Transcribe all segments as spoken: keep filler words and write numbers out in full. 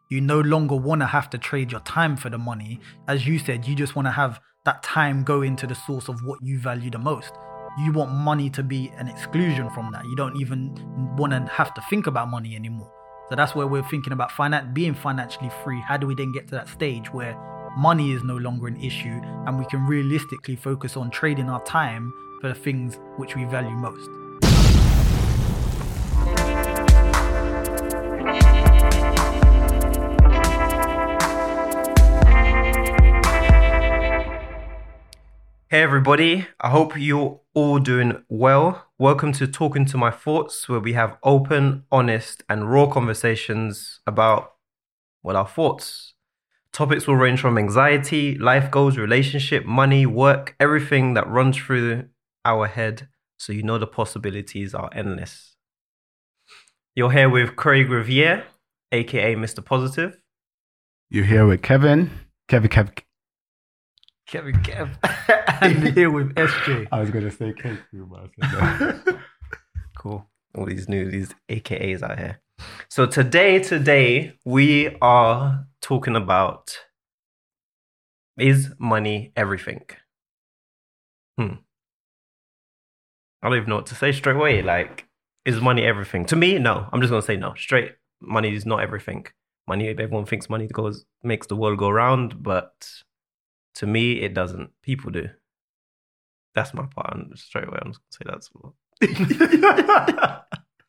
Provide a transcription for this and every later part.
You no longer want to have to trade your time for the money. As you said, you just want to have that time go into the source of what you value the most. You want money to be an exclusion from that. You don't even want to have to think about money anymore. So that's where we're thinking about finan- being financially free. How do we then get to that stage where money is no longer an issue and we can realistically focus on trading our time for the things which we value most? Hey everybody, I hope you're all doing well. Welcome to Talking to My Thoughts, where we have open, honest and raw conversations about, well, our thoughts. Topics will range from anxiety, life goals, relationship, money, work, everything that runs through our head, so you know the possibilities are endless. You're here with Craig Riviere, aka Mister Positive. You're here with Kevin. Kevin, Kevin. Kevin Kev. And here with S J. I was going to say K Q, but I said no. Cool. All these new, these A K As out here. So today, today, we are talking about, is money everything? Hmm. I don't even know what to say straight away. Like, is money everything? To me, no. I'm just going to say no. Straight, money is not everything. Money, everyone thinks money goes makes the world go round, but to me, it doesn't. People do. That's my part. And straight away, I'm just going to say that's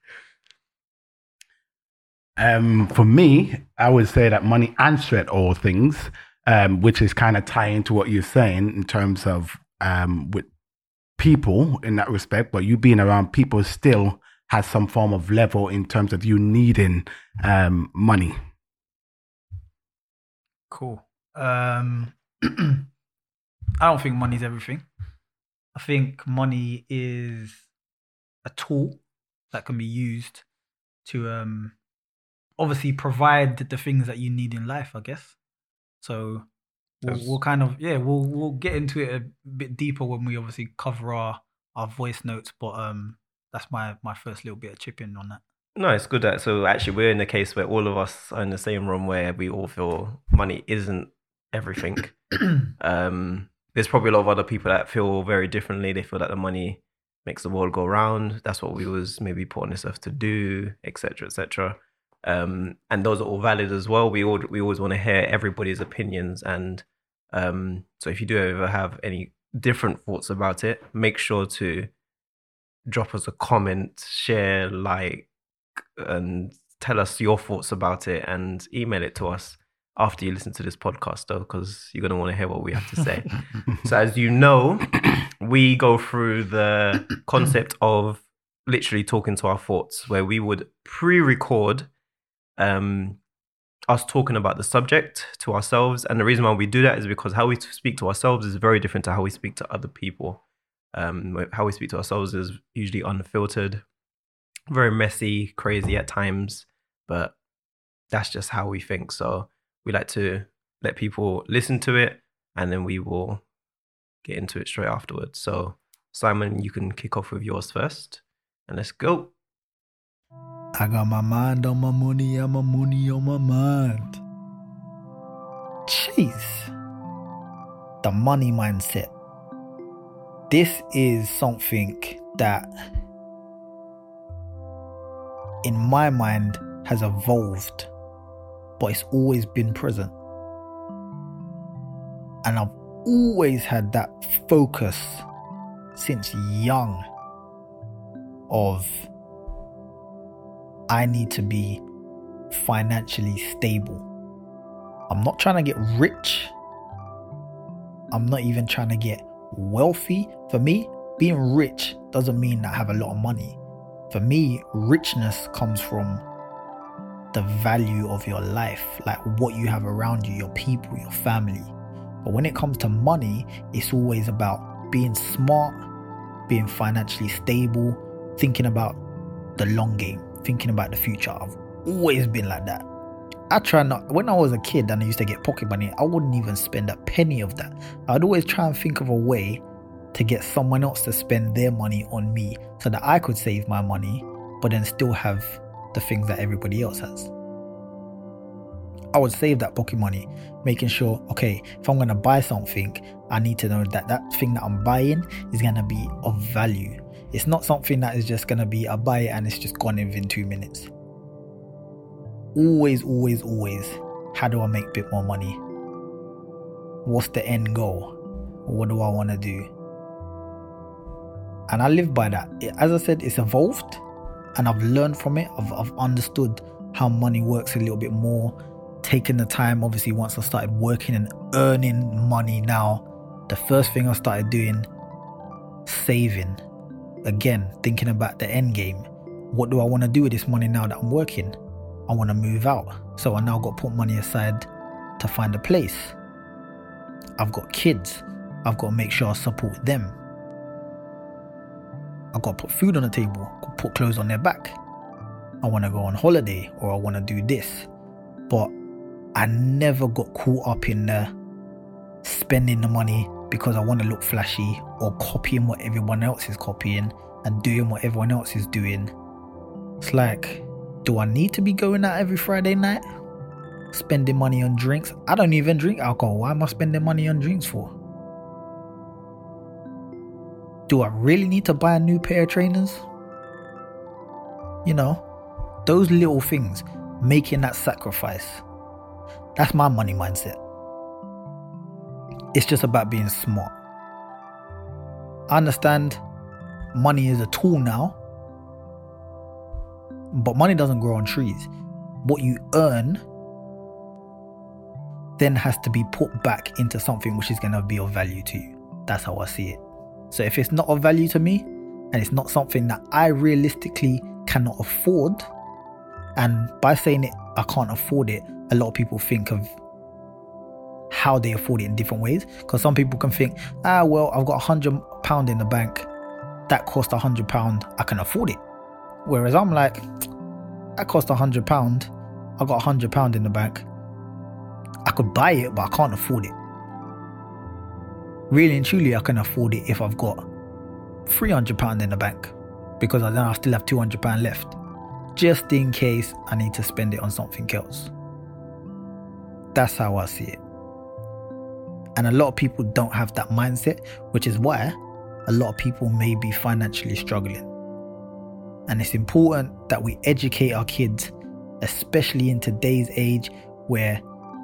um, for me, I would say that money answers all things, um, which is kind of tying to what you're saying in terms of um, with people in that respect. But you being around people still has some form of level in terms of you needing um, money. Cool. Um, I don't think money is everything. I think money is a tool that can be used to um, obviously provide the things that you need in life, I guess. So we'll, we'll kind of, yeah, we'll we'll get into it a bit deeper when we obviously cover our, our voice notes. But um, that's my, my first little bit of chip in on that. No, it's good that, so actually we're in a case where all of us are in the same room where we all feel money isn't everything. um, there's probably a lot of other people that feel very differently. They feel that the money makes the world go round. That's what we was maybe put on this earth to do, et cetera, et cetera. Um, and those are all valid as well. We all we always want to hear everybody's opinions, and um, so if you do ever have any different thoughts about it, make sure to drop us a comment, share, like, and tell us your thoughts about it, and email it to us after you listen to this podcast, though, because you're going to want to hear what we have to say. So as you know, we go through the concept of literally talking to our thoughts, where we would pre-record um, us talking about the subject to ourselves. And the reason why we do that is because how we speak to ourselves is very different to how we speak to other people. Um, how we speak to ourselves is usually unfiltered, very messy, crazy at times, but that's just how we think. So we like to let people listen to it, and then we will get into it straight afterwards. So Simon, you can kick off with yours first, and let's go. I got my mind on my money, and my money on my mind. Jeez. The money mindset. This is something that, in my mind, has evolved, but it's always been present. And I've always had that focus since young of I need to be financially stable. I'm not trying to get rich. I'm not even trying to get wealthy. For me, being rich doesn't mean I have a lot of money. For me, richness comes from the value of your life, like what you have around you, your people, your family. But when it comes to money, it's always about being smart, being financially stable, thinking about the long game, thinking about the future. I've always been like that. I try not, when I was a kid and I used to get pocket money, I wouldn't even spend a penny of that. I'd always try and think of a way to get someone else to spend their money on me so that I could save my money, but then still have the things that everybody else has. I would save that pocket money, making sure, okay, if I'm going to buy something, I need to know that that thing that I'm buying is going to be of value. It's not something that is just going to be, I buy it and it's just gone within two minutes. Always, always, always, how do I make a bit more money? What's the end goal? What do I want to do? And I live by that. As I said, it's evolved and I've learned from it. I've, I've understood how money works a little bit more. Taking the time, obviously, once I started working and earning money now, the first thing I started doing, saving. Again, thinking about the end game. What do I want to do with this money now that I'm working? I want to move out. So I now got to put money aside to find a place. I've got kids. I've got to make sure I support them. I've got to put food on the table, put clothes on their back. I want to go on holiday or I want to do this. But I never got caught up in the spending the money because I want to look flashy or copying what everyone else is copying and doing what everyone else is doing. It's like, do I need to be going out every Friday night? Spending money on drinks? I don't even drink alcohol. Why am I spending money on drinks for? Do I really need to buy a new pair of trainers? You know, those little things, making that sacrifice. That's my money mindset. It's just about being smart. I understand money is a tool now, but money doesn't grow on trees. What you earn then has to be put back into something which is going to be of value to you. That's how I see it. So if it's not of value to me and it's not something that I realistically cannot afford, and by saying it, I can't afford it, a lot of people think of how they afford it in different ways. Because some people can think, ah, well, I've got a hundred pound in the bank. That cost a hundred pound. I can afford it. Whereas I'm like, that cost a hundred pound. I got a hundred pound in the bank. I could buy it, but I can't afford it. Really and truly, I can afford it if I've got three hundred pound in the bank, because then I still have two hundred pound left, just in case I need to spend it on something else. That's how I see it. And a lot of people don't have that mindset, which is why a lot of people may be financially struggling. And it's important that we educate our kids, especially in today's age where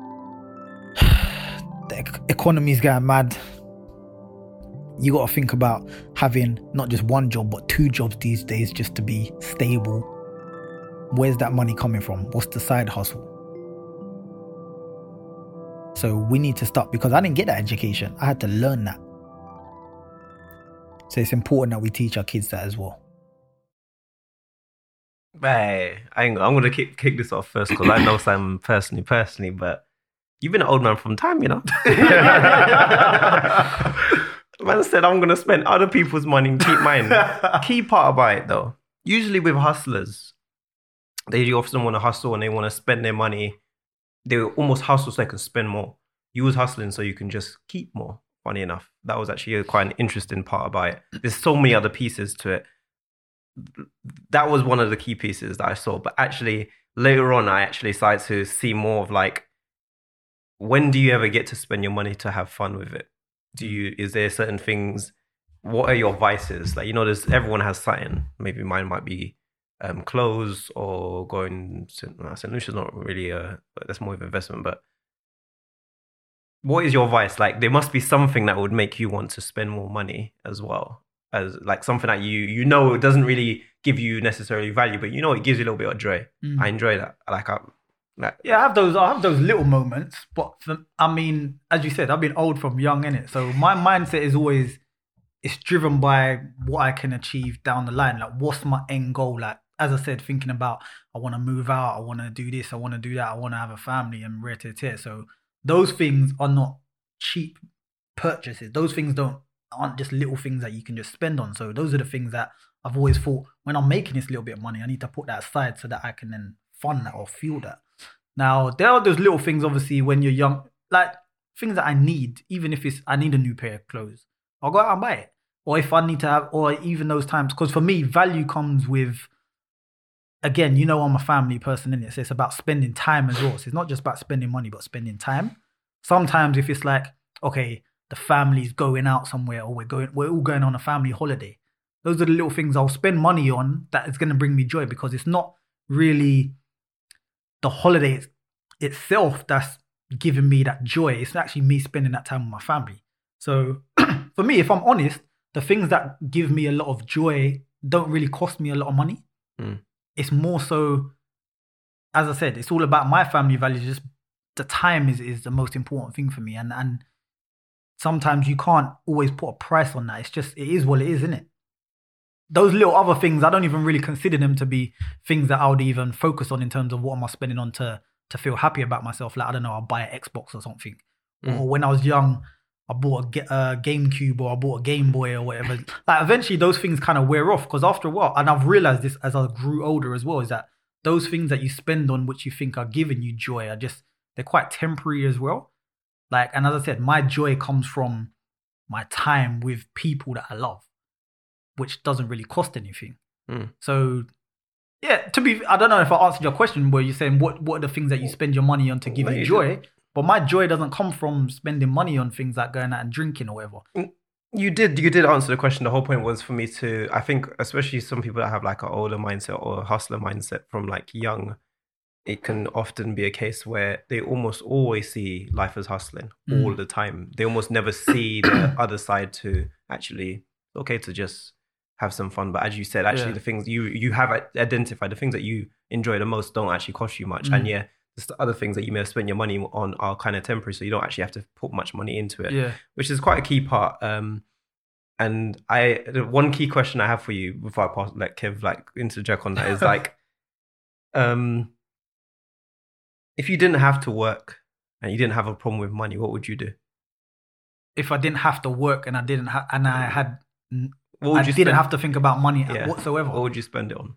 the economy is going mad. You got to think about having not just one job, but two jobs these days just to be stable. Where's that money coming from? What's the side hustle? So we need to start, because I didn't get that education. I had to learn that. So it's important that we teach our kids that as well. Hey, I ain't, I'm going to kick, kick this off first because I know Sam personally, personally, but you've been an old man from time, you know. Man said, I'm going to spend other people's money and keep mine. Key part about it, though, usually with hustlers, they often want to hustle and they want to spend their money. They almost hustle so they can spend more. You was hustling so you can just keep more, funny enough. That was actually a, quite an interesting part about it. There's so many other pieces to it. That was one of the key pieces that I saw. But actually, later on, I actually started to see more of like, when do you ever get to spend your money to have fun with it? Do you, is there certain things, what are your vices? Like, you know, there's, everyone has something. Maybe mine might be um, clothes or going, Saint Lucia's not really a, that's more of an investment, but what is your vice? Like, there must be something that would make you want to spend more money as well. As like something that you, you know, it doesn't really give you necessarily value, but you know, it gives you a little bit of joy. Mm. I enjoy that. Like, I, Like, yeah, I have those. I have those little moments, but for, I mean, as you said, I've been old from young, innit? So my mindset is always, it's driven by what I can achieve down the line. Like, what's my end goal? Like, as I said, thinking about, I want to move out, I want to do this, I want to do that, I want to have a family, and rare to tear. So those things are not cheap purchases. Those things don't aren't just little things that you can just spend on. So those are the things that I've always thought, when I'm making this little bit of money, I need to put that aside so that I can then fund that or fuel that. Now, there are those little things, obviously, when you're young, like things that I need, even if it's, I need a new pair of clothes, I'll go out and buy it. Or if I need to have, or even those times, because for me, value comes with again, you know, I'm a family person, innit? So it's about spending time as well. So it's not just about spending money, but spending time. Sometimes if it's like, okay, the family's going out somewhere, or we're going, we're all going on a family holiday. Those are the little things I'll spend money on that is going to bring me joy, because it's not really the holiday itself that's giving me that joy. It's actually me spending that time with my family. So for me, if I'm honest, the things that give me a lot of joy don't really cost me a lot of money. Mm. It's more so, as I said, it's all about my family values. Just the time is, is the most important thing for me. And and sometimes you can't always put a price on that. It's just, it is what it is, isn't it? Those little other things, I don't even really consider them to be things that I would even focus on in terms of what am I spending on to to feel happy about myself. Like, I don't know, I'll buy an Xbox or something. Mm. Or when I was young, I bought a, a GameCube, or I bought a Game Boy or whatever. Like, eventually those things kind of wear off, because after a while, and I've realized this as I grew older as well, is that those things that you spend on which you think are giving you joy are just, they're quite temporary as well. Like, and as I said, my joy comes from my time with people that I love, which doesn't really cost anything. Mm. So, yeah, to be, I don't know if I answered your question where you're saying what, what are the things that you spend your money on to give you joy, but my joy doesn't come from spending money on things like going out and drinking or whatever. You did, you did answer the question. The whole point was for me to, I think, especially some people that have like an older mindset or a hustler mindset from like young, it can often be a case where they almost always see life as hustling mm. all the time. They almost never see the other side to actually, okay, to just have some fun. But as you said, actually yeah. the things you, you have identified, the things that you enjoy the most don't actually cost you much. Mm. And yeah, just the other things that you may have spent your money on are kind of temporary. So you don't actually have to put much money into it, yeah. which is quite a key part. Um, and I, the one key question I have for you before I pass, let Kev like interject on that is like, um, if you didn't have to work and you didn't have a problem with money, what would you do? If I didn't have to work and I didn't have, and I had, what would I you didn't spend? have to think about money Yeah. whatsoever. What would you spend it on?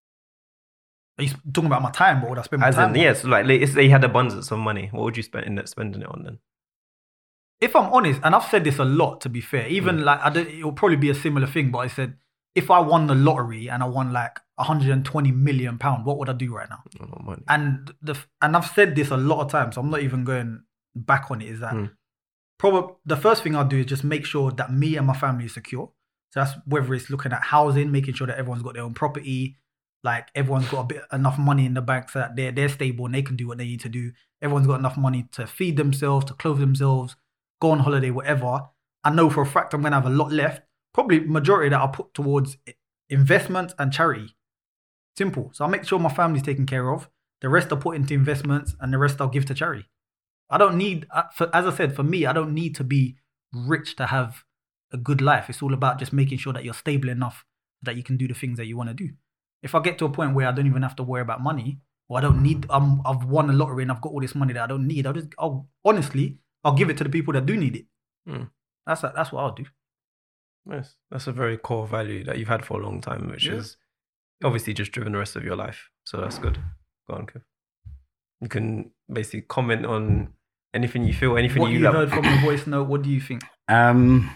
Are you talking about my time? What would I spend my As time in, on? yes, like let's say you had abundance of money. What would you spend in spending it on then? If I'm honest, and I've said this a lot to be fair, even mm. like I don't, it'll probably be a similar thing, but I said if I won the lottery and I won like one hundred twenty million pounds, what would I do right now? Oh, money. And the and I've said this a lot of times, so I'm not even going back on it. Is that mm. probably the first thing I'll do is just make sure that me and my family is secure. So that's whether it's looking at housing, making sure that everyone's got their own property, like everyone's got a bit enough money in the bank so that they're they're stable and they can do what they need to do. Everyone's got enough money to feed themselves, to clothe themselves, go on holiday, whatever. I know for a fact I'm going to have a lot left. Probably majority that I'll put towards investment and charity. Simple. So I'll make sure my family's taken care of. The rest I'll put into investments and the rest I'll give to charity. I don't need, for, as I said, for me, I don't need to be rich to have a good life. It's all about just making sure that you're stable enough that you can do the things that you want to do. If I get to a point where I don't even have to worry about money, or I don't need, um, I've won a lottery and I've got all this money that I don't need, I'll just, I'll honestly, I'll give it to the people that do need it. Mm. That's a, that's what I'll do. Nice. That's a very core value that you've had for a long time, which yeah. is obviously just driven the rest of your life. So that's good. Go on, Kev. You can basically comment on anything you feel, anything what you, you love. heard from the voice note. What do you think? Um,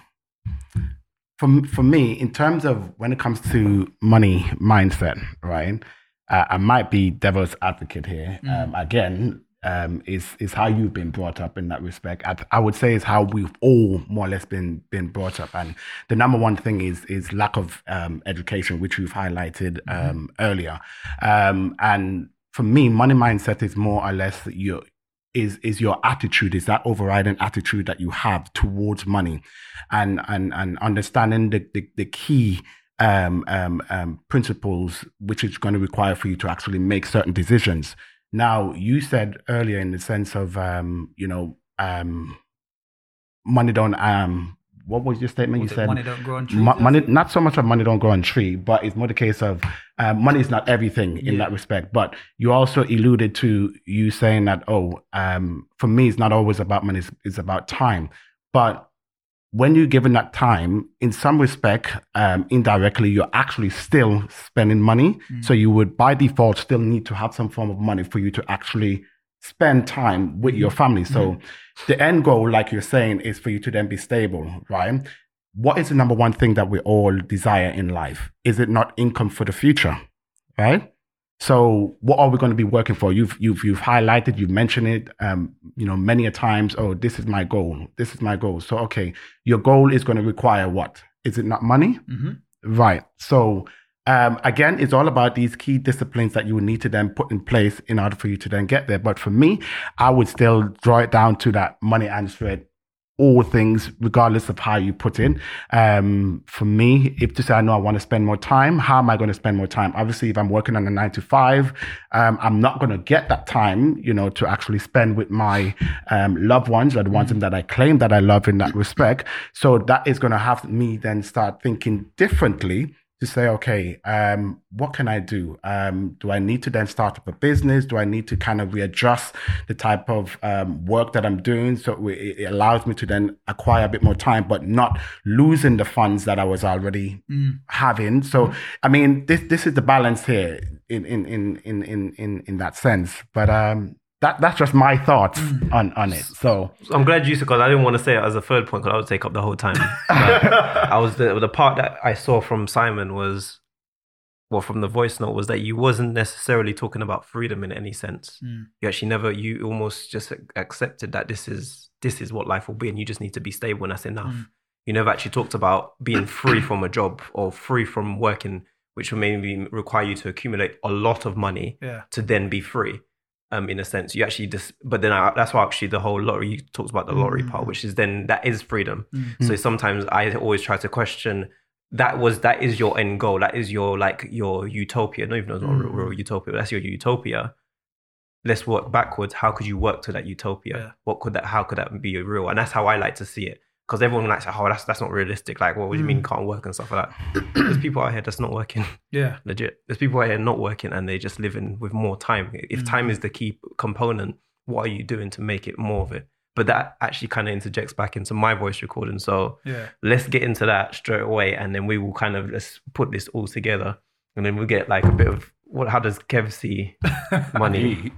for for me, in terms of when it comes to money mindset, right? Uh, I might be devil's advocate here. Mm. Um, again. Um, is is how you've been brought up in that respect. I, I would say is how we've all more or less been been brought up, and the number one thing is is lack of um, education, which we've highlighted um, mm-hmm. earlier. Um, and for me, money mindset is more or less your is is your attitude, is that overriding attitude that you have towards money, and and and understanding the the, the key. Um, um, um, principles which is going to require for you to actually make certain decisions. Now, you said earlier in the sense of, um, you know, um, money don't, um, what was your statement? Was you said money don't grow on trees. Mo- money, not so much of money don't grow on tree, but it's more the case of uh, money is not everything in yeah. that respect. But you also alluded to you saying that, oh, um, for me, it's not always about money, it's, it's about time. But when you're given that time, in some respect, um, indirectly, you're actually still spending money. Mm. So you would, by default, still need to have some form of money for you to actually spend time with your family. So mm. the end goal, like you're saying, is for you to then be stable, right? What is the number one thing that we all desire in life? Is it not income for the future, right? So what are we going to be working for? You've you've you've highlighted, you've mentioned it, um, you know, many a times. Oh, this is my goal. This is my goal. So okay, your goal is going to require what? Is it not money? Mm-hmm. Right. So um, again, it's all about these key disciplines that you will need to then put in place in order for you to then get there. But for me, I would still draw it down to that money and thread. All things, regardless of how you put in. Um, for me, if to say I know I want to spend more time, how am I going to spend more time? Obviously, if I'm working on a nine to five, um, I'm not going to get that time, you know, to actually spend with my um, loved ones or the ones that I claim that I love in that respect. So that is going to have me then start thinking differently to say, okay, um, what can I do? Um, do I need to then start up a business? Do I need to kind of readjust the type of um, work that I'm doing so it, it allows me to then acquire a bit more time, but not losing the funds that I was already mm. having? So, mm. I mean, this this is the balance here in in in in in in, in that sense. But um, that that's just my thoughts mm. on on it. So I'm glad you said, because I didn't want to say it as a third point because I would take up the whole time. I was the the part that I saw from Simon was, well, from the voice note, was that you wasn't necessarily talking about freedom in any sense. Mm. You actually never, you almost just accepted that this is this is what life will be, and you just need to be stable, and that's enough. Mm. You never actually talked about being free from a job or free from working, which would maybe require you to accumulate a lot of money yeah. to then be free. Um, in a sense, you actually just, but then I, that's why actually the whole lottery, you talked about the lottery mm. part, which is then that is freedom. Mm. So sometimes I always try to question, that was, that is your end goal. That is your, like your utopia. Not even though it's not mm. real, real utopia, but that's your utopia. Let's work backwards. How could you work to that utopia? Yeah. What could that, how could that be real? And that's how I like to see it. Because everyone likes, oh, that's that's not realistic. Like, well, what do you mm. mean you can't work and stuff like that? There's people out here that's not working. Yeah. Legit. There's people out here not working and they just living with more time. If mm. time is the key component, what are you doing to make it more of it? But that actually kind of interjects back into my voice recording. So yeah. let's get into that straight away, and then we will kind of, let's put this all together, and then we'll get like a bit of, what? How does Kev see money?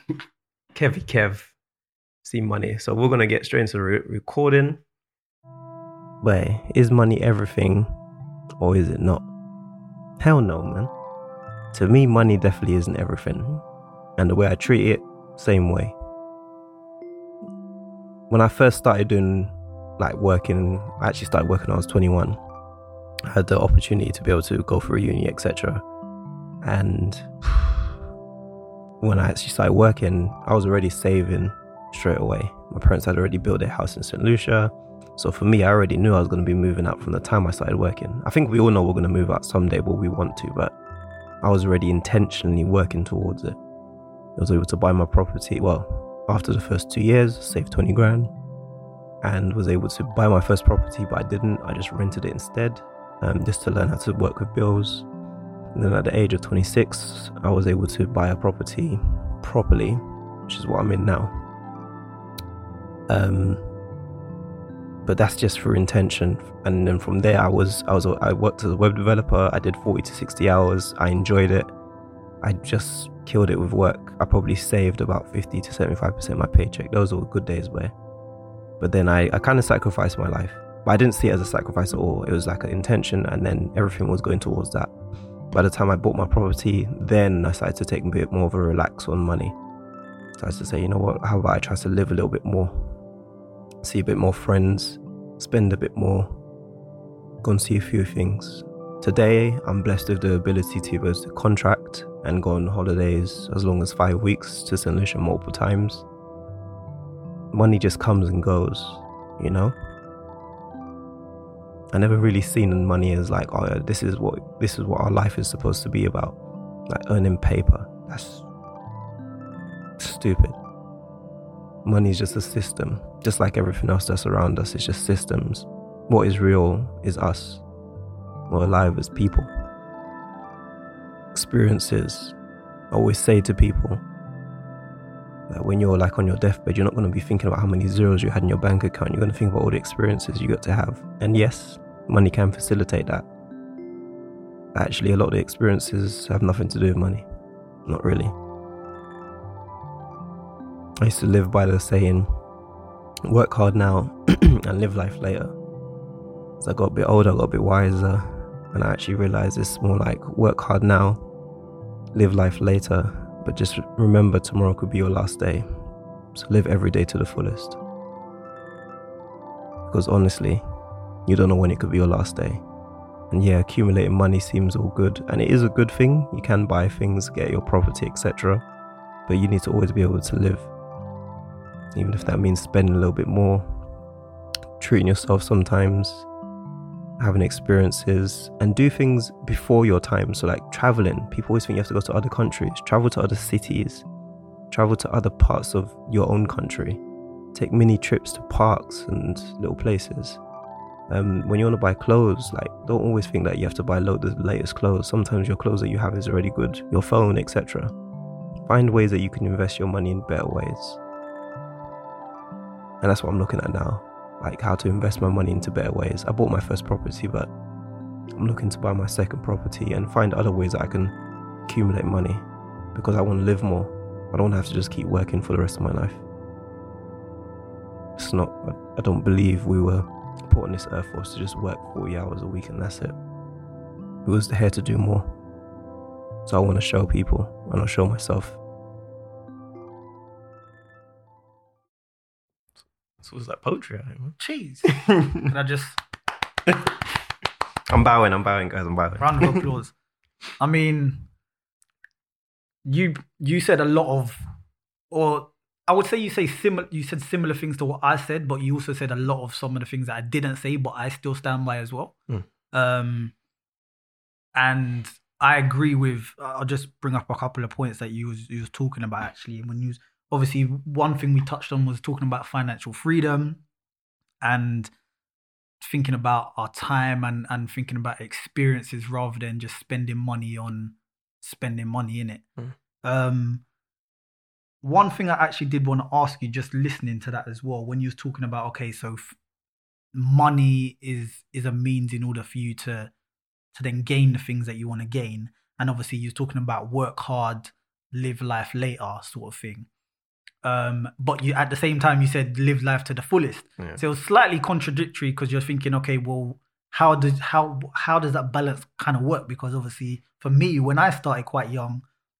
Kevy Kev see money. So we're going to get straight into re- recording. But is money everything, or is it not? Hell no, man. To me, money definitely isn't everything. And the way I treat it, same way. When I first started doing, like working, I actually started working when I was twenty-one. I had the opportunity to be able to go for a uni, et cetera. And when I actually started working, I was already saving straight away. My parents had already built their house in Saint Lucia. So for me, I already knew I was going to be moving out from the time I started working. I think we all know we're going to move out someday, but we want to. But I was already intentionally working towards it. I was able to buy my property. Well, after the first two years, saved twenty grand, and was able to buy my first property, but I didn't. I just rented it instead, um, just to learn how to work with bills. And then at the age of twenty-six, I was able to buy a property properly, which is what I'm in now. Um. But that's just for intention. And then from there, I was, I was, I worked as a web developer. I did forty to sixty hours. I enjoyed it. I just killed it with work. I probably saved about fifty to seventy-five percent of my paycheck. Those were good days, boy. But then I, I kind of sacrificed my life. But I didn't see it as a sacrifice at all. It was like an intention, and then everything was going towards that. By the time I bought my property, then I started to take a bit more of a relax on money. So I started to say, you know what, how about I try to live a little bit more? See a bit more friends, spend a bit more, go and see a few things. Today, I'm blessed with the ability to be able to contract and go on holidays as long as five weeks to Saint Lucia multiple times. Money just comes and goes, you know? I never really seen money as like, oh, this is what this is what our life is supposed to be about. Like earning paper. That's stupid. Money is just a system, just like everything else that's around us. It's just systems. What is real is us. We're alive as people. Experiences. I always say to people that when you're like on your deathbed, you're not going to be thinking about how many zeros you had in your bank account. You're going to think about all the experiences you got to have. And yes, money can facilitate that. Actually, a lot of the experiences have nothing to do with money. Not really. I used to live by the saying, work hard now and live life later. As I got a bit older, I got a bit wiser, and I actually realized it's more like work hard now live life later, but just remember tomorrow could be your last day. So live every day to the fullest. Because honestly, you don't know when it could be your last day. And yeah, accumulating money seems all good, and it is a good thing. You can buy things, get your property, et cetera. But you need to always be able to live. Even if that means spending a little bit more, treating yourself sometimes, having experiences, and do things before your time. So like traveling, people always think you have to go to other countries, travel to other cities, travel to other parts of your own country, take mini trips to parks and little places. Um, when you want to buy clothes, like don't always think that you have to buy lo- the latest clothes. Sometimes your clothes that you have is already good, your phone, et cetera. Find ways that you can invest your money in better ways. And that's what I'm looking at now, like how to invest my money into better ways. I bought my first property, but I'm looking to buy my second property and find other ways that I can accumulate money, because I want to live more. I don't have to just keep working for the rest of my life. It's not, I don't believe we were put on this earth for us to just work forty hours a week and that's it. We was here to do more. So I want to show people, and I'll show myself. So was that poetry? Jeez. Can I just... I'm bowing, I'm bowing, guys, I'm bowing. Round of applause. I mean, you you said a lot of, or I would say you say similar. You said similar things to what I said, but you also said a lot of some of the things that I didn't say, but I still stand by as well. Mm. Um, and I agree with. I'll just bring up a couple of points that you was you was talking about actually. When you was, obviously one thing we touched on was talking about financial freedom and thinking about our time and, and thinking about experiences rather than just spending money on spending money in it. Mm. Um, one thing I actually did want to ask you, just listening to that as well, when you was talking about, okay, so f- money is is a means in order for you to to then gain the things that you want to gain. And obviously you're talking about work hard, live life later sort of thing. Um, but you at the same time you said live life to the fullest. Yeah. So it was slightly contradictory because you're thinking, okay, well, how does how how does that balance kind of work? Because obviously for me, when I started quite young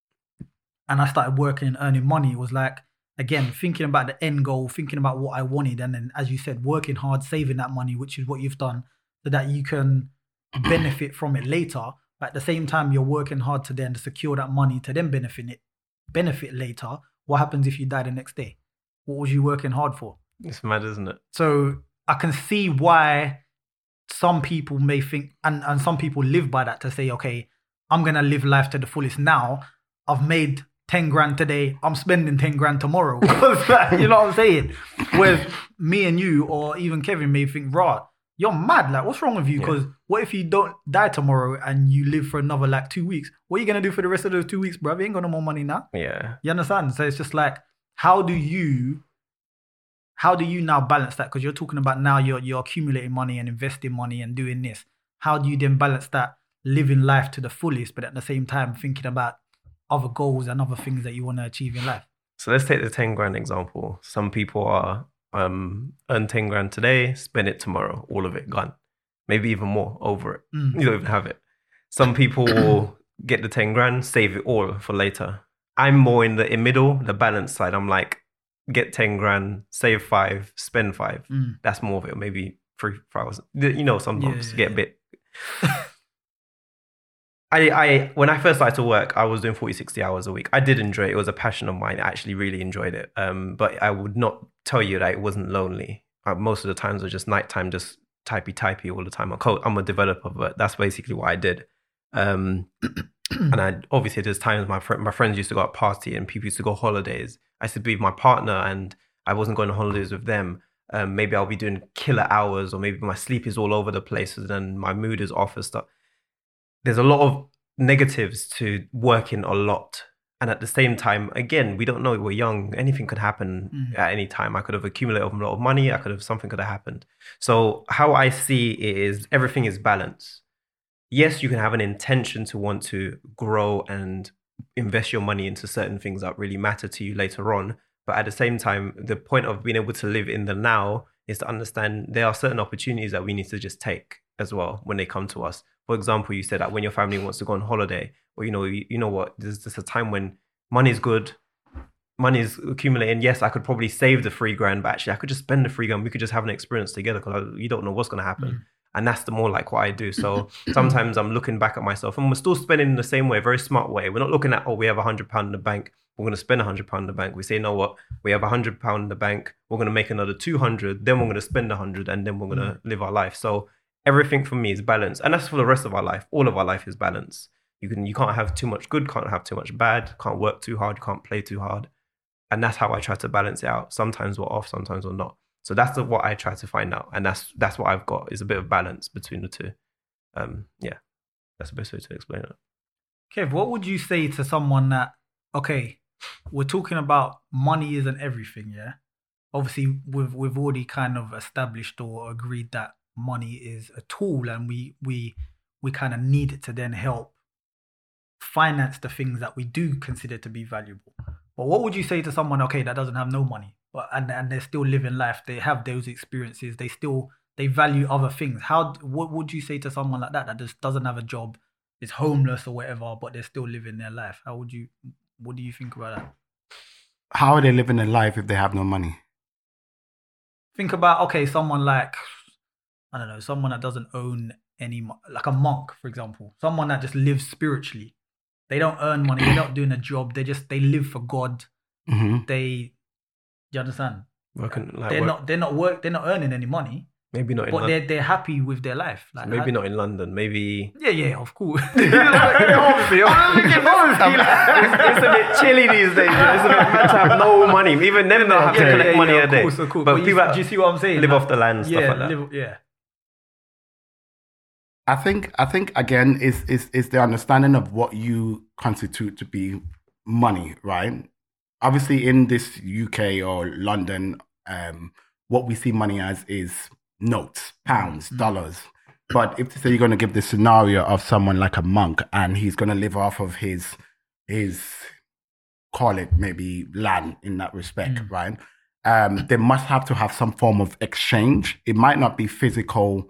and I started working and earning money, it was like, again, thinking about the end goal, thinking about what I wanted, and then as you said, working hard, saving that money, which is what you've done, so that you can benefit from it later. But at the same time, you're working hard to then secure that money to then benefit it benefit later. What happens if you die the next day? What was you working hard for? It's mad, isn't it? So I can see why some people may think, and, and some people live by that, to say, okay, I'm going to live life to the fullest now. I've made ten grand today. I'm spending ten grand tomorrow. You know what I'm saying? Whereas me and you, or even Kevin, may think, right, you're mad. Like, what's wrong with you? Because yeah. What if you don't die tomorrow and you live for another like two weeks? What are you going to do for the rest of those two weeks, bro? You ain't got no more money now. Yeah. You understand? So it's just like, how do you, how do you now balance that? Because you're talking about now you're, you're accumulating money and investing money and doing this. How do you then balance that living life to the fullest, but at the same time thinking about other goals and other things that you want to achieve in life? So let's take the ten grand example. Some people are um, earn ten grand today, spend it tomorrow, all of it gone. Maybe even more over it. Mm. You don't even have it. Some people will get the ten grand, save it all for later. I'm more in the in middle, the balance side. I'm like, get ten grand, save five, spend five. Mm. That's more of it. Maybe three thousand. You know, sometimes yeah, yeah, get a bit. I, I when I first started to work, I was doing forty, sixty hours a week. I did enjoy it. It was a passion of mine. I actually really enjoyed it. Um, but I would not tell you that it wasn't lonely. Uh, most of the times it was just nighttime, just typey typey all the time. I'm, co- I'm a developer, but that's basically what I did. Um, and I obviously there's times my fr- my friends used to go out party and people used to go holidays. I used to be with my partner and I wasn't going on holidays with them. Um, maybe I'll be doing killer hours, or maybe my sleep is all over the place and then my mood is off and stuff. There's a lot of negatives to working a lot. And at the same time, again, we don't know, we're young. Anything could happen mm. at any time. I could have accumulated a lot of money. I could have, something could have happened. So how I see it is everything is balance. Yes, you can have an intention to want to grow and invest your money into certain things that really matter to you later on. But at the same time, the point of being able to live in the now is to understand there are certain opportunities that we need to just take as well when they come to us. For example, you said that when your family wants to go on holiday, or you know, you, you know what, there's just a time when money's good, money is accumulating. Yes, I could probably save the three grand, but actually I could just spend the three grand. We could just have an experience together because you don't know what's going to happen. Mm. And that's the more like what I do. So sometimes I'm looking back at myself and we're still spending in the same way, very smart way. We're not looking at, oh, we have a hundred pound in the bank. We're going to spend a hundred pound in the bank. We say, you know what? We have a hundred pound in the bank. We're going to make another two hundred. Then we're going to spend a hundred and then we're going to mm. live our life. So everything for me is balance. And that's for the rest of our life. All of our life is balance. You can, you can't have too much good, can't have too much bad, can't work too hard, can't play too hard. And that's how I try to balance it out. Sometimes we're off, sometimes we're not. So that's the, what I try to find out. And that's that's what I've got, is a bit of balance between the two. Um, yeah, that's the best way to explain it. Kev, what would you say to someone that, okay, we're talking about money isn't everything, yeah? Obviously, we've, we've already kind of established or agreed that money is a tool and we we we kind of need it to then help finance the things that we do consider to be valuable. But what would you say to someone, okay, that doesn't have no money, but and, and they're still living life, they have those experiences, they still, they value other things. How, what would you say to someone like that, that just doesn't have a job, is homeless or whatever, but they're still living their life? How would you, what do you think about that? How are they living their life if they have no money? Think about, okay, someone like, I don't know, someone that doesn't own any, like a monk, for example, someone that just lives spiritually. They don't earn money. They're not doing a job. They just, they live for God. Mm-hmm. They, you understand? Working, like they're work. not, they're not work. They're not earning any money. Maybe not in but London. they're they're happy with their life. Like, maybe I, not in London. Maybe. Yeah, yeah, of course. Obviously, obviously. It's, it's a bit chilly these days. It's a bit mad to have no money. Even them not have yeah, to collect yeah, money yeah, a day. Of course, of course. But, but people you, do you see what I'm saying? live like, off the land, yeah, stuff like that. Live, yeah. I think I think again is is is the understanding of what you constitute to be money, right? Obviously, in this U K or London, um, what we see money as is notes, pounds, mm-hmm. dollars. But if to say you're going to give the scenario of someone like a monk and he's going to live off of his his call it maybe land in that respect, mm-hmm. right? Um, they must have to have some form of exchange. It might not be physical.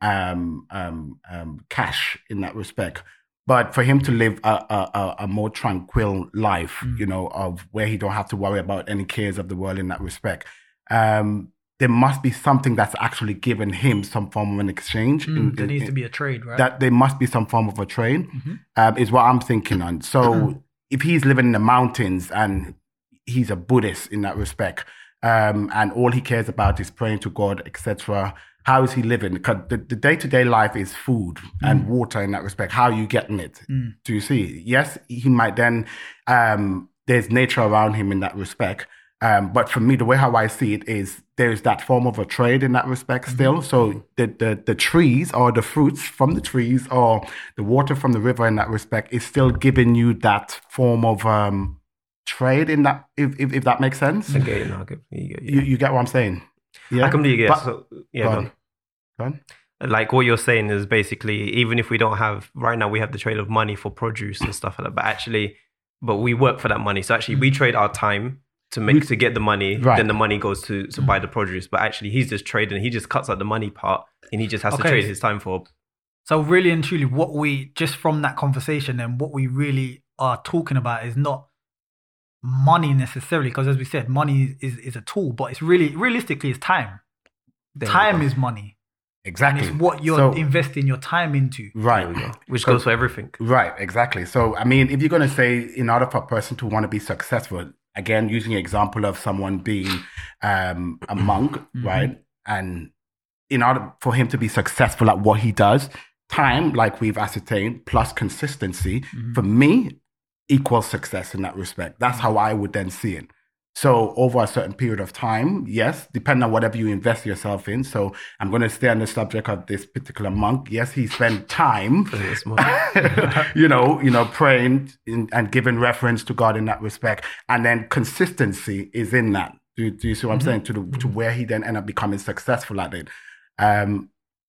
Um, um, um, cash in that respect, but for him to live a, a, a more tranquil life, mm. you know, of where he don't have to worry about any cares of the world in that respect, um, there must be something that's actually given him some form of an exchange. Mm, in, there in, needs in, to be a trade, right? That there must be some form of a trade, mm-hmm. um, is what I'm thinking on. So mm-hmm. if he's living in the mountains and he's a Buddhist in that respect, um, and all he cares about is praying to God, et cetera. How is he living? Because the, the day-to-day life is food and mm. water in that respect. How are you getting it? Mm. Do you see? Yes, he might then, um, there's nature around him in that respect. Um, but for me, the way how I see it is there's that form of a trade in that respect still. Mm-hmm. So the, the, the trees or the fruits from the trees or the water from the river in that respect is still giving you that form of um, trade in that, if, if, if that makes sense. I get it. No, I get, you, get, yeah. you, you get what I'm saying? Yeah, I completely get but, it. So, yeah, go go on. on. Go on. Like what you're saying is basically, even if we don't have, right now we have the trade of money for produce and stuff like that, but actually, but we work for that money. So actually we trade our time to make, we, to get the money, right. then the money goes to, to buy the produce. But actually he's just trading, he just cuts out the money part and he just has okay. to trade his time for. So really and truly what we, just from that conversation and what we really are talking about is not money necessarily, because as we said, money is, is a tool, but it's really, realistically, it's time. There time is money. Exactly. And it's what you're so, investing your time into. Right. Go. Which goes for everything. Right, exactly. So, I mean, if you're going to say, in order for a person to want to be successful, again, using an example of someone being um, a monk, mm-hmm. right? And in order for him to be successful at what he does, time, like we've ascertained, plus consistency, mm-hmm. for me, equals success in that respect. That's how I would then see it. So over a certain period of time, yes, depending on whatever you invest yourself in. So I'm going to stay on the subject of this particular monk. Yes, he spent time, you know, you know, praying in, and giving reference to God in that respect. And then consistency is in that. Do, do you see what I'm mm-hmm. saying? To the mm-hmm. to where he then ended up becoming successful at it. Um,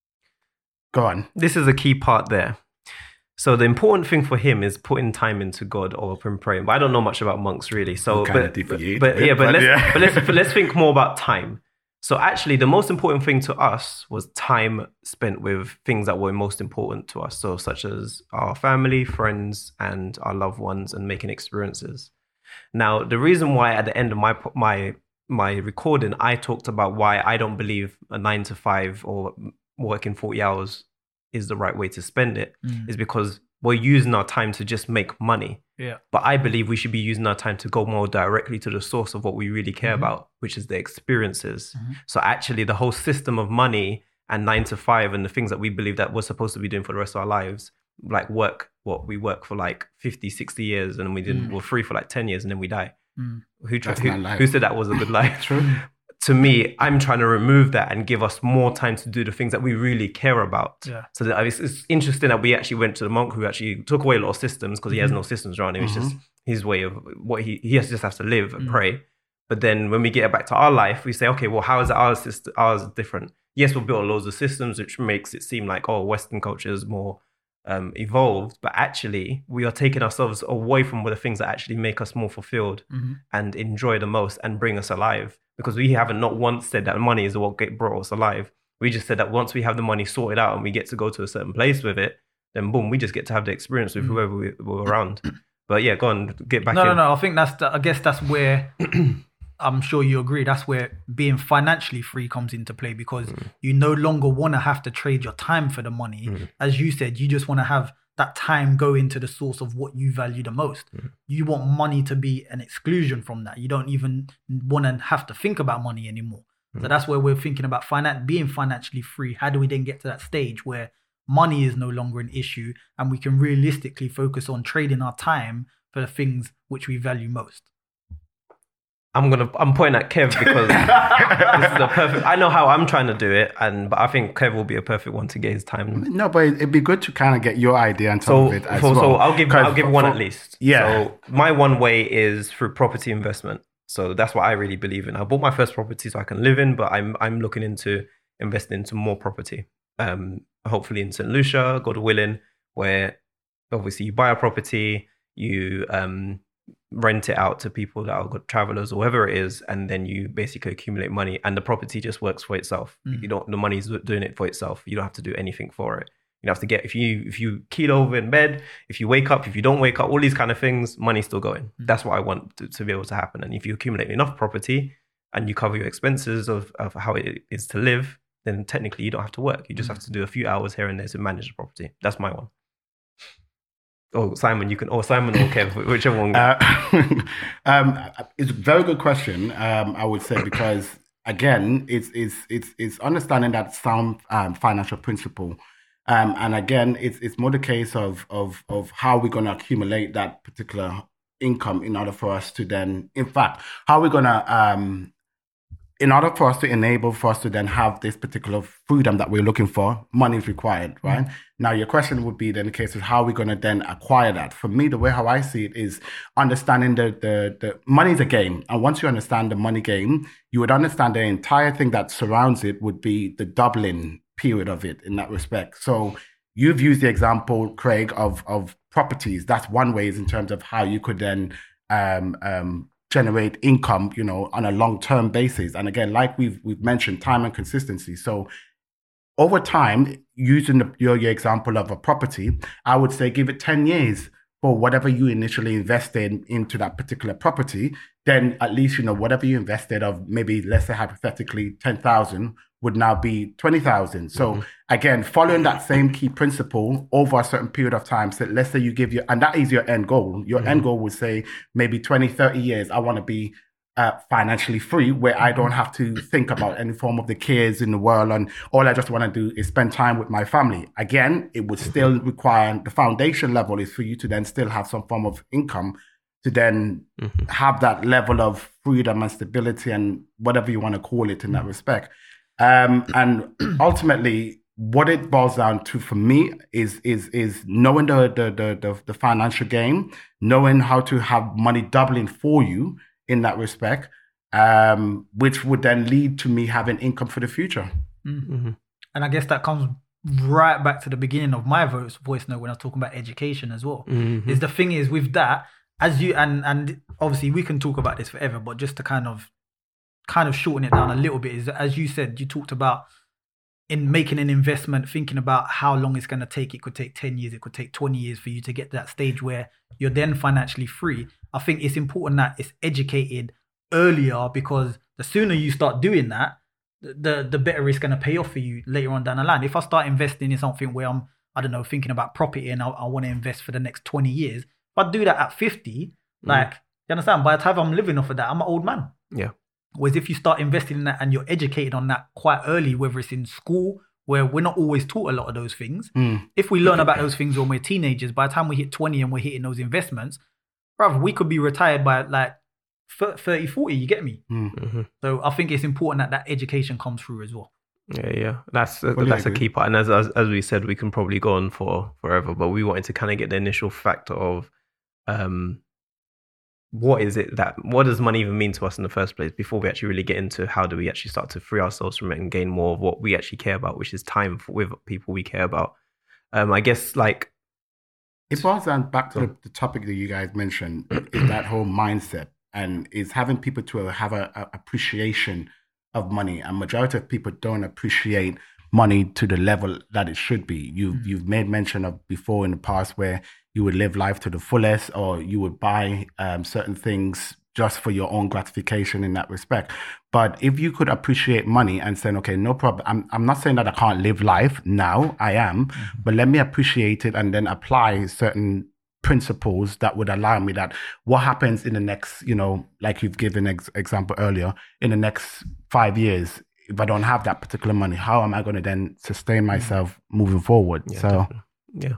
go on. This is a key part there. So the important thing for him is putting time into God or praying. But I don't know much about monks really. So, but, but, but yeah, but let's, yeah. but let's but let's think more about time. So actually, the most important thing to us was time spent with things that were most important to us. So such as our family, friends, and our loved ones, and making experiences. Now, the reason why at the end of my my my recording, I talked about why I don't believe a nine to five or working forty hours is the right way to spend it Mm. is because we're using our time to just make money. Yeah. But I believe we should be using our time to go more directly to the source of what we really care Mhm. about, which is the experiences. Mhm. So actually the whole system of money and nine to five and the things that we believe that we're supposed to be doing for the rest of our lives, like work, what we work for like fifty, sixty years and we didn't, Mm. we're free for like ten years and then we die. Mm. Who, tried, That's who, not life. who said that was a good life? True. To me, I'm trying to remove that and give us more time to do the things that we really care about. Yeah. So that it's, it's interesting that we actually went to the monk who actually took away a lot of systems because he has Mhm. no systems around him. It's just Mhm. his way of what he he has, just has to live and Mm. pray. But then when we get back to our life, we say, okay, well, how is ours syst- ours different? Yes, we've built loads of systems, which makes it seem like oh, Western culture is more um, evolved, but actually we are taking ourselves away from the things that actually make us more fulfilled Mhm. and enjoy the most and bring us alive. Because we haven't not once said that money is what get brought us alive. We just said that once we have the money sorted out and we get to go to a certain place with it, then boom, we just get to have the experience with Mm. whoever we, we're around. But yeah, go on, get back No, in. no, no. I think that's. The, I guess that's where. I'm sure you agree. That's where being financially free comes into play because Mm. you no longer want to have to trade your time for the money. Mm. As you said, you just want to have that time go into the source of what you value the most. Mm. You want money to be an exclusion from that. You don't even want to have to think about money anymore. So Mm. that's where we're thinking about finan- being financially free. How do we then get to that stage where money is no longer an issue and we can realistically focus on trading our time for the things which we value most? I'm gonna I'm pointing at Kev because this is a perfect. I know how I'm trying to do it, and but I think Kev will be a perfect one to get his time. No, but it'd be good to kind of get your idea on top So, of it as so, well. so I'll give 'Cause I'll give for- one for- at least. Yeah. So my one way is through property investment. So that's what I really believe in. I bought my first property so I can live in, but I'm I'm looking into investing into more property. Um, hopefully in Saint Lucia, God willing, where obviously you buy a property, you um rent it out to people that are good travelers or whatever it is, and then you basically accumulate money, and the property just works for itself. Mm. You don't the money's doing it for itself. You don't have to do anything for it. You have to get if you if you keel over in bed, if you wake up, if you don't wake up, all these kind of things, money's still going. Mm. That's what I want to, to be able to happen. And if you accumulate enough property and you cover your expenses of, of how it is to live, then technically you don't have to work. You just Mm. have to do a few hours here and there to manage the property. That's my one. Oh, Simon, you can, or Simon or Kev, whichever one. Uh, um, it's a very good question. Um, I would say because again, it's it's it's it's understanding that sound um, financial principle, um, and again, it's it's more the case of of of how we're going to accumulate that particular income in order for us to then, in fact, how we're going to um. In order for us to enable for us to then have this particular freedom that we're looking for, money is required, right? Mm-hmm. Now, your question would be then the case of how we're going to then acquire that. For me, the way how I see it is understanding the, the, the money is a game. And once you understand the money game, you would understand the entire thing that surrounds it would be the doubling period of it in that respect. So you've used the example, Craig, of, of properties. That's one way is in terms of how you could then um, um, generate income, you know, on a long-term basis. And again, like we've we've mentioned, time and consistency. So over time, using the, your, your example of a property, I would say give it ten years for whatever you initially invested into that particular property. Then at least, you know, whatever you invested of maybe, let's say hypothetically ten thousand would now be twenty thousand. So mm-hmm. again, following that same key principle over a certain period of time. So let's say you give your, and that is your end goal. Your mm-hmm. end goal would say maybe twenty, thirty years, I want to be uh, financially free where I don't have to think about any form of the cares in the world. And all I just want to do is spend time with my family. Again, it would still require the foundation level is for you to then still have some form of income to then mm-hmm. have that level of freedom and stability and whatever you want to call it in that respect. Um, and ultimately, what it boils down to for me is is is knowing the the, the the the financial game, knowing how to have money doubling for you in that respect, um, which would then lead to me having income for the future. Mm-hmm. And I guess that comes right back to the beginning of my voice voice note when I was talking about education as well. Mm-hmm. Is the thing is with that, as you and and obviously we can talk about this forever, but just to kind of kind of shorten it down a little bit is, as you said, you talked about in making an investment, thinking about how long it's going to take. It could take ten years, it could take twenty years for you to get to that stage where you're then financially free. I think it's important that it's educated earlier, because the sooner you start doing that, the the better it's going to pay off for you later on down the line. If I start investing in something where I'm, I don't know, thinking about property and I, I want to invest for the next twenty years, if I do that at fifty, mm. like, you understand, by the time I'm living off of that, I'm an old man. Yeah. Whereas if you start investing in that and you're educated on that quite early, whether it's in school, where we're not always taught a lot of those things, mm. if we learn about those things when we're teenagers, by the time we hit twenty and we're hitting those investments, brother, we could be retired by like thirty, forty, you get me? Mm-hmm. So I think it's important that that education comes through as well. Yeah, yeah, that's uh, that's a key part. And as, as as we said, we can probably go on for forever, but we wanted to kind of get the initial factor of um, what is it that, what does money even mean to us in the first place, before we actually really get into how do we actually start to free ourselves from it and gain more of what we actually care about, which is time for, with people we care about. Um, I guess like it boils down back to the, the topic that you guys mentioned, is that whole mindset, and is having people to have a, a appreciation of money. And majority of people don't appreciate money to the level that it should be. You've mm-hmm. you've made mention of before in the past where you would live life to the fullest, or you would buy um, certain things just for your own gratification in that respect. But if you could appreciate money and say, okay, no problem. I'm I'm not saying that I can't live life now. I am, mm-hmm. but let me appreciate it and then apply certain principles that would allow me that what happens in the next, you know, like you've given ex- example earlier, in the next five years, if I don't have that particular money, how am I going to then sustain myself moving forward? Yeah, so, definitely. yeah.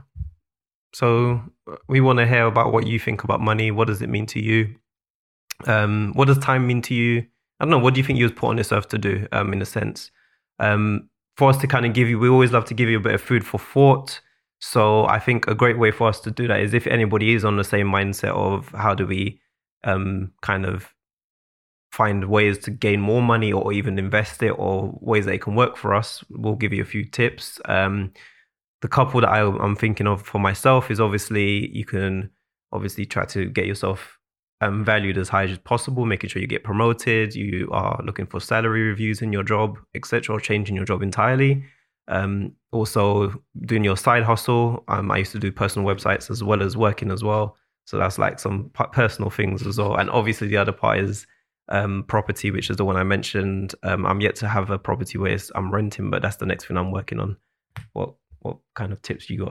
So we want to hear about what you think about money. What does it mean to you? Um, what does time mean to you? I don't know. What do you think you was put on this earth to do? Um, in a sense, um, for us to kind of give you, we always love to give you a bit of food for thought. So I think a great way for us to do that is if anybody is on the same mindset of how do we um, kind of find ways to gain more money or even invest it, or ways that it can work for us, we'll give you a few tips. Um, the couple that I, I'm thinking of for myself is obviously you can obviously try to get yourself um, valued as high as possible, making sure you get promoted, you are looking for salary reviews in your job, et cetera, or changing your job entirely. Um, also doing your side hustle. Um, I used to do personal websites as well as working as well. So that's like some p- personal things as well. And obviously the other part is um, property, which is the one I mentioned. Um, I'm yet to have a property where I'm renting, but that's the next thing I'm working on. What what kind of tips you got?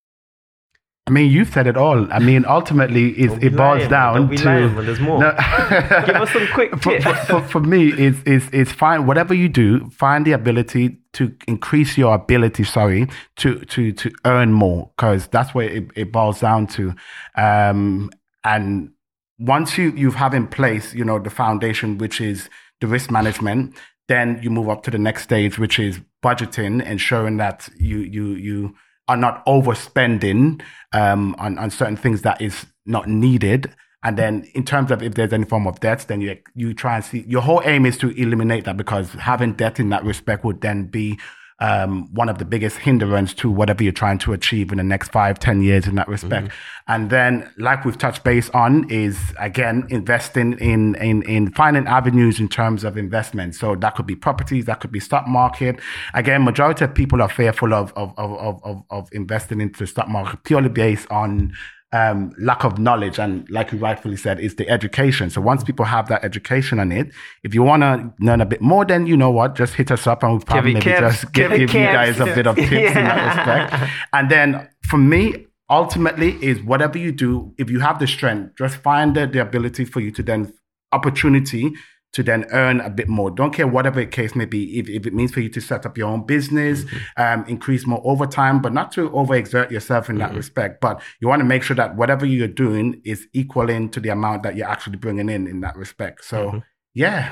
I mean, you've said it all. I mean, ultimately, it, it boils lying, down don't be to. Lying, there's more. No, give us some quick tips. For, for, for me, it's, it's, it's fine. Whatever you do, find the ability to increase your ability, sorry, to, to, to earn more, because that's where it, it boils down to. Um, and once you, you have in place, you know, the foundation, which is the risk management, then you move up to the next stage, which is budgeting, ensuring that you, you, you, are not overspending um, on, on certain things that is not needed. And then in terms of if there's any form of debt, then you you try and see, your whole aim is to eliminate that, because having debt in that respect would then be um, one of the biggest hindrance to whatever you're trying to achieve in the next five, ten years in that respect. Mm-hmm. And then, like we've touched base on, is again, investing in, in, in finding avenues in terms of investment. So that could be properties, that could be stock market. Again, majority of people are fearful of, of, of, of, of investing into the stock market purely based on Um, lack of knowledge, and like you rightfully said, is the education. So once people have that education on it, if you want to learn a bit more, then you know what, just hit us up and we'll probably maybe just give, give you guys a bit of tips yeah. in that respect. And then for me, ultimately is whatever you do, if you have the strength, just find the, the ability for you to then opportunity to then earn a bit more. Don't care whatever the case may be. If, if it means for you to set up your own business, mm-hmm. um, increase more overtime, but not to overexert yourself in that mm-hmm. respect. But you want to make sure that whatever you're doing is equaling to the amount that you're actually bringing in in that respect. So, mm-hmm. yeah.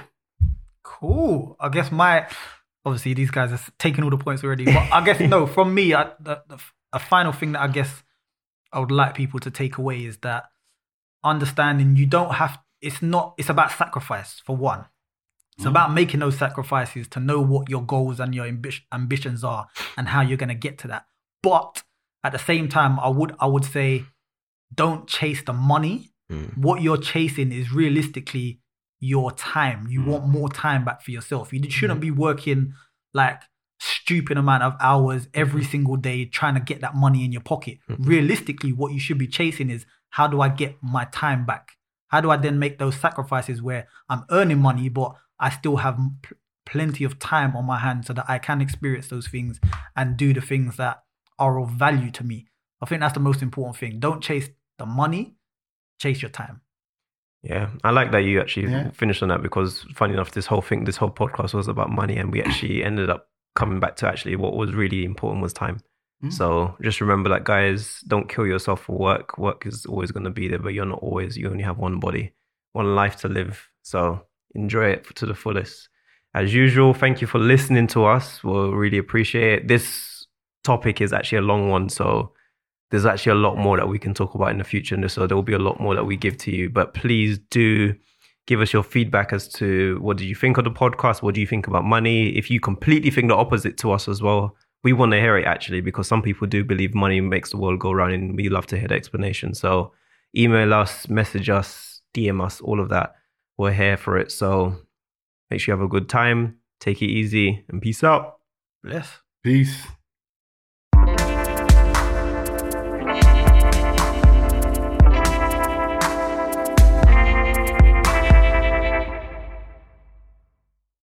Cool. I guess my, obviously these guys are taking all the points already. But I guess, no, from me, I, the, the, a final thing that I guess I would like people to take away is that understanding you don't have It's not, it's about sacrifice, for one. It's mm. about making those sacrifices to know what your goals and your ambi- ambitions are and how you're going to get to that. But at the same time, I would I would say, don't chase the money. Mm. What you're chasing is realistically your time. You want more time back for yourself. You shouldn't be working like stupid amount of hours every single day trying to get that money in your pocket. Realistically, what you should be chasing is, how do I get my time back? How do I then make those sacrifices where I'm earning money, but I still have p- plenty of time on my hands so that I can experience those things and do the things that are of value to me. I think that's the most important thing. Don't chase the money, chase your time. Yeah, I like that you actually Yeah. finished on that, because funny enough, this whole thing, this whole podcast was about money, and we actually ended up coming back to actually what was really important was time. Mm. So just remember that, guys, don't kill yourself for work. Work is always going to be there, but you're not always, you only have one body, one life to live. So enjoy it to the fullest. As usual, thank you for listening to us. We'll really appreciate it. This topic is actually a long one, so there's actually a lot more that we can talk about in the future. And so there will be a lot more that we give to you. But please do give us your feedback as to what did you think of the podcast? What do you think about money? If you completely think the opposite to us as well, we want to hear it, actually, because some people do believe money makes the world go round, and we love to hear the explanation. So email us, message us, D M us, all of that. We're here for it. So make sure you have a good time. Take it easy and peace out. Bless. Peace.